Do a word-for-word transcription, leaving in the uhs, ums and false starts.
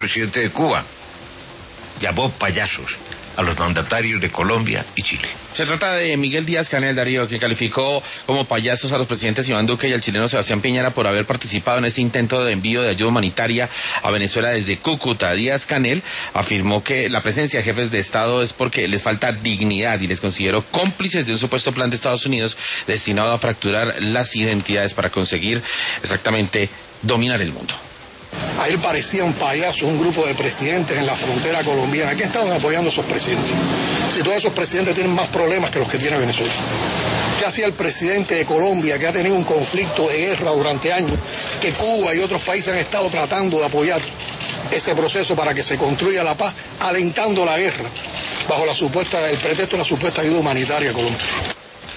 presidente de Cuba llamó payasos a los mandatarios de Colombia y Chile. Se trata de Miguel Díaz-Canel, Darío, que calificó como payasos a los presidentes Iván Duque y al chileno Sebastián Piñera por haber participado en este intento de envío de ayuda humanitaria a Venezuela desde Cúcuta. Díaz-Canel afirmó que la presencia de jefes de Estado es porque les falta dignidad y les consideró cómplices de un supuesto plan de Estados Unidos destinado a fracturar las identidades para conseguir exactamente dominar el mundo. A él parecían payasos un grupo de presidentes en la frontera colombiana. ¿Qué estaban apoyando esos presidentes? Si todos esos presidentes tienen más problemas que los que tiene Venezuela. ¿Qué hacía el presidente de Colombia, que ha tenido un conflicto de guerra durante años, que Cuba y otros países han estado tratando de apoyar ese proceso para que se construya la paz, alentando la guerra, bajo la supuesta, el pretexto de la supuesta ayuda humanitaria a Colombia?